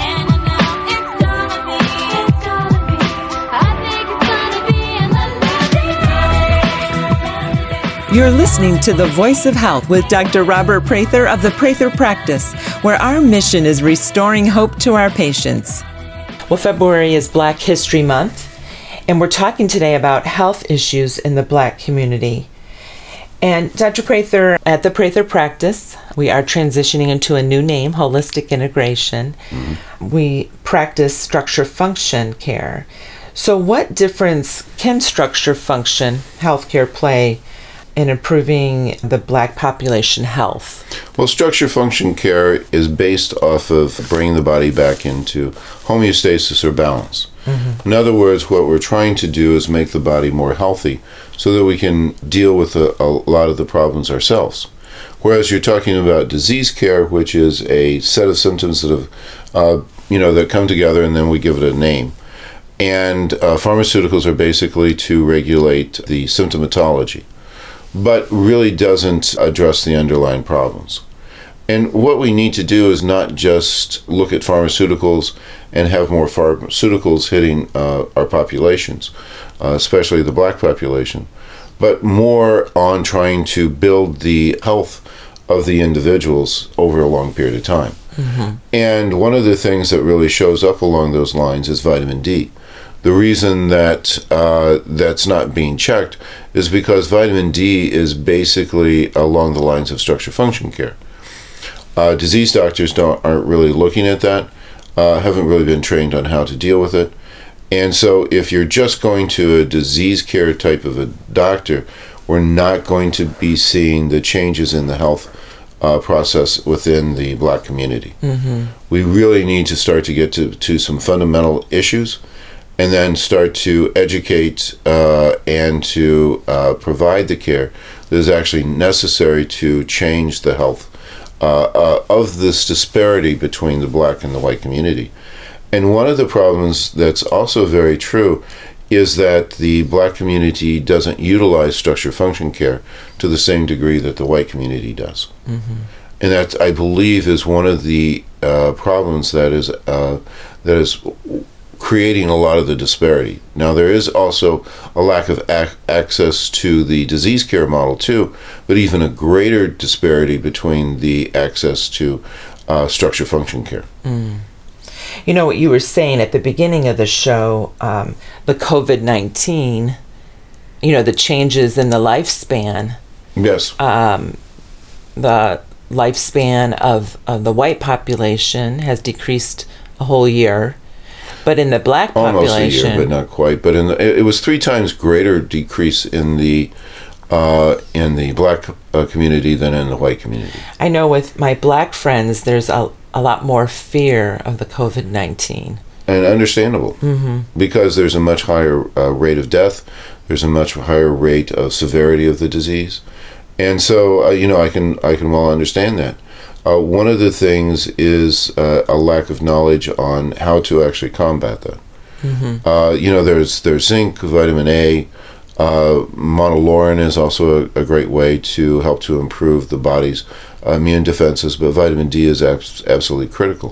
You're listening to The Voice of Health with Doctor Robert Prather of the Prather Practice, where our mission is restoring hope to our patients. Well, February is Black History Month, and we're talking today about health issues in the Black community. And Doctor Prather, at the Prather Practice, we are transitioning into a new name, Holistic Integration. Mm-hmm. We practice structure-function care. So what difference can structure-function healthcare play in improving the Black population health? Well, structure function care is based off of bringing the body back into homeostasis or balance. Mm-hmm. In other words, what we're trying to do is make the body more healthy so that we can deal with a, a lot of the problems ourselves. Whereas you're talking about disease care, which is a set of symptoms that have, uh, you know, that come together and then we give it a name. And uh, pharmaceuticals are basically to regulate the symptomatology, but really doesn't address the underlying problems. And what we need to do is not just look at pharmaceuticals and have more pharmaceuticals hitting uh, our populations, uh, especially the Black population, but more on trying to build the health of the individuals over a long period of time. Mm-hmm. And one of the things that really shows up along those lines is vitamin D. The reason that uh, that's not being checked is because vitamin D is basically along the lines of structure function care. Uh, disease doctors don't aren't really looking at that, uh, haven't really been trained on how to deal with it. And so if you're just going to a disease care type of a doctor, we're not going to be seeing the changes in the health uh, process within the Black community. Mm-hmm. We really need to start to get to, to some fundamental issues, and then start to educate uh, and to uh, provide the care that is actually necessary to change the health uh, uh, of this disparity between the Black and the white community. And one of the problems that's also very true is that the Black community doesn't utilize structure function care to the same degree that the white community does. Mm-hmm. And that, I believe, is one of the uh, problems that is uh, that is creating a lot of the disparity. Now, there is also a lack of ac- access to the disease care model too, but even a greater disparity between the access to uh, structure function care. Mm. You know what you were saying at the beginning of the show, um, the covid nineteen, you know, the changes in the lifespan. Yes. Um, the lifespan of, of the white population has decreased a whole year. But in the Black population, almost a year, but not quite. But in the, it was three times greater decrease in the uh, in the Black uh, community than in the white community. I know with my Black friends, there's a a lot more fear of the covid nineteen, and understandable, mm-hmm. because there's a much higher uh, rate of death. There's a much higher rate of severity of the disease, and so uh, you know I can I can well understand that. Uh, one of the things is uh, a lack of knowledge on how to actually combat that. Mm-hmm. Uh, you know, there's there's zinc, vitamin A, uh, monolaurin is also a, a great way to help to improve the body's uh, immune defenses, but vitamin D is abs- absolutely critical.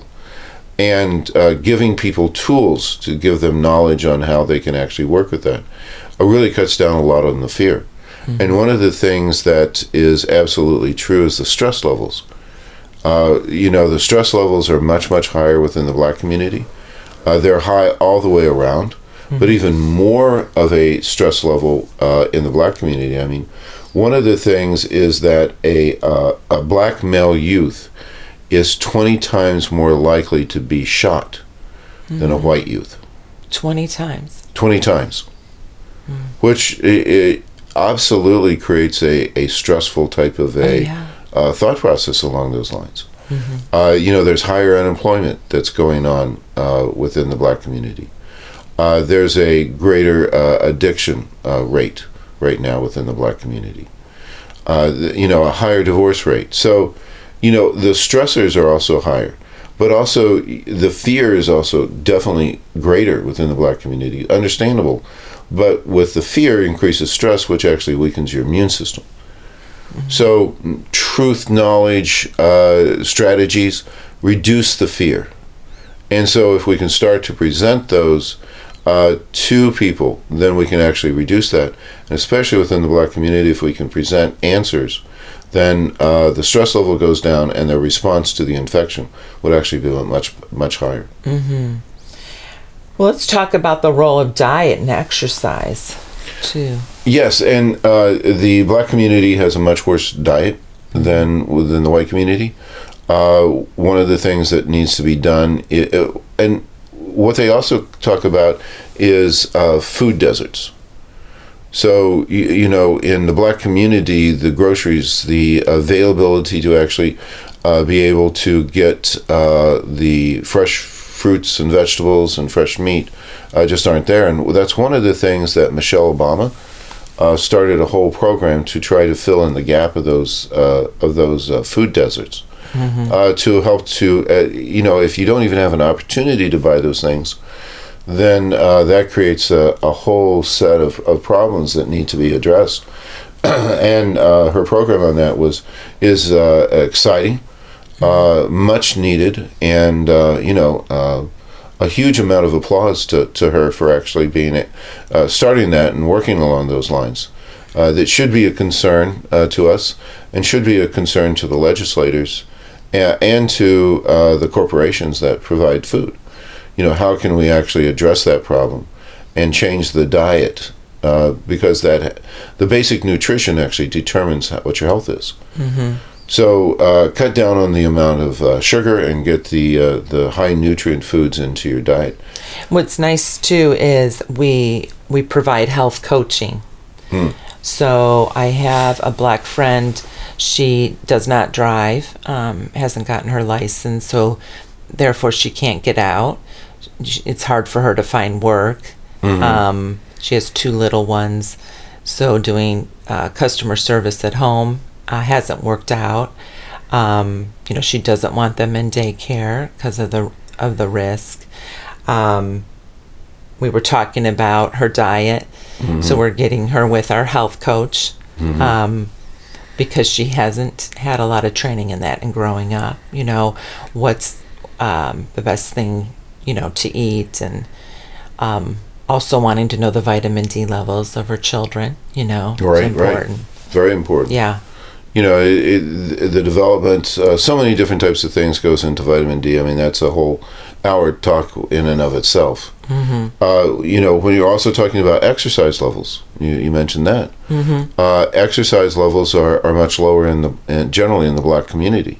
And uh, giving people tools to give them knowledge on how they can actually work with that uh, really cuts down a lot on the fear. Mm-hmm. And one of the things that is absolutely true is the stress levels. Uh, you know, the stress levels are much, much higher within the Black community. Uh, they're high all the way around, mm-hmm. but even more of a stress level uh, in the Black community. I mean, one of the things is that a, uh, a Black male youth is twenty times more likely to be shot mm-hmm. than a white youth. twenty times? twenty times. Mm-hmm. Which it, it absolutely creates a, a stressful type of a... Oh, yeah. Uh, thought process along those lines. Mm-hmm. Uh, you know, there's higher unemployment that's going on uh, within the Black community. Uh, there's a greater uh, addiction uh, rate right now within the Black community. uh, you know, a higher divorce rate. So, you know, the stressors are also higher. But also, the fear is also definitely greater within the black community. Understandable. But with the fear increases stress, which actually weakens your immune system. Mm-hmm. So, truth, knowledge, uh, strategies reduce the fear. And so if we can start to present those uh, to people, then we can actually reduce that. And especially within the black community, if we can present answers, then uh, the stress level goes down and the response to the infection would actually be much, much higher. Mm-hmm. Well, let's talk about the role of diet and exercise, too. Yes, and uh, the black community has a much worse diet than within the white community. Uh, one of the things that needs to be done, is, and what they also talk about is uh, food deserts. So, you, you know, in the black community, the groceries, the availability to actually uh, be able to get uh, the fresh fruits and vegetables and fresh meat uh, just aren't there. And that's one of the things that Michelle Obama uh, started a whole program to try to fill in the gap of those uh, of those uh, food deserts. Mm-hmm. uh, to help to, uh, you know, if you don't even have an opportunity to buy those things, then uh, that creates a, a whole set of, of problems that need to be addressed. And uh, her program on that was is uh, exciting, uh, much needed, and, uh, you know, uh, a huge amount of applause to, to her for actually being uh, starting that and working along those lines. Uh, that should be a concern uh, to us and should be a concern to the legislators and, and to uh, the corporations that provide food. You know, how can we actually address that problem and change the diet? Uh, because that the basic nutrition actually determines how, what your health is. Mm-hmm. So uh, cut down on the amount of uh, sugar and get the uh, the high nutrient foods into your diet. What's nice too is we we provide health coaching. Mm. So I have a black friend. She does not drive, um, hasn't gotten her license, so therefore she can't get out. It's hard for her to find work. Mm-hmm. Um, she has two little ones, so doing uh, customer service at home uh, hasn't worked out. Um, you know, she doesn't want them in daycare because of the of the risk. Um, we were talking about her diet, mm-hmm. so we're getting her with our health coach. Mm-hmm. Um, because she hasn't had a lot of training in that and growing up, you know, what's um, the best thing, you know, to eat, and um, also wanting to know the vitamin D levels of her children, you know. Right, right. Very important. Yeah. You know, it, it, the development, uh, so many different types of things goes into vitamin D. I mean, that's a whole hour talk in and of itself. Mm-hmm. Uh, you know, when you're also talking about exercise levels, you, you mentioned that. Mm-hmm. Uh, exercise levels are, are much lower in the in, generally in the black community.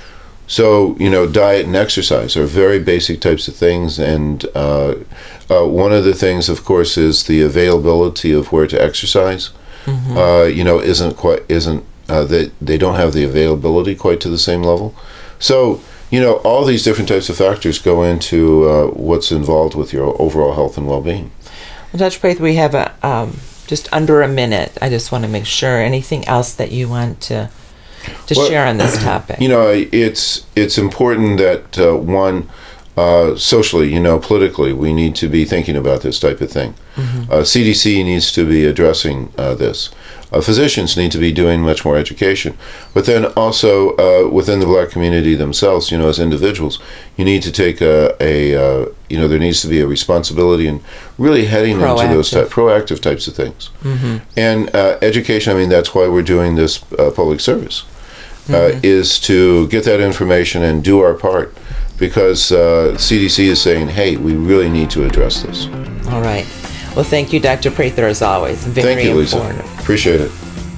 So, you know, diet and exercise are very basic types of things. And uh, uh, one of the things, of course, is the availability of where to exercise. Mm-hmm. Uh, you know, isn't quite isn't uh, that they, they don't have the availability quite to the same level. So, you know, all these different types of factors go into uh, what's involved with your overall health and well-being. Well, Doctor Prather, we have a um, just under a minute. I just want to make sure. Anything else that you want to to well, share on this topic? You know, it's it's important that uh, one, uh, socially, you know, politically, we need to be thinking about this type of thing. Mm-hmm. Uh, C D C needs to be addressing uh, this. Uh, physicians need to be doing much more education. But then also uh, within the black community themselves, you know, as individuals, you need to take a, a uh, you know, there needs to be a responsibility and really heading proactive. into those type, proactive types of things. Mm-hmm. And uh, education, I mean, that's why we're doing this uh, public service, uh, mm-hmm. is to get that information and do our part, because uh, C D C is saying, hey, we really need to address this. All right. Well, thank you, Doctor Prather, as always. Very thank you, Lisa. Informative. Appreciate it.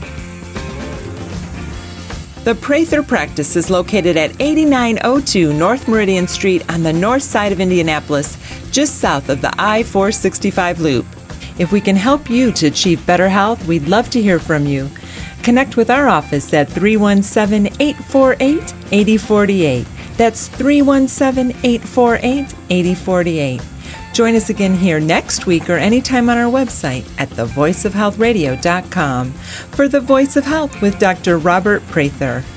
The Prather practice is located at eighty-nine oh two North Meridian Street on the north side of Indianapolis, just south of the I four sixty-five loop. If we can help you to achieve better health, we'd love to hear from you. Connect with our office at three one seven, eight four eight, eight oh four eight. That's three one seven, eight four eight, eight oh four eight. Join us again here next week or anytime on our website at the voice of health radio dot com for The Voice of Health with Doctor Robert Prather.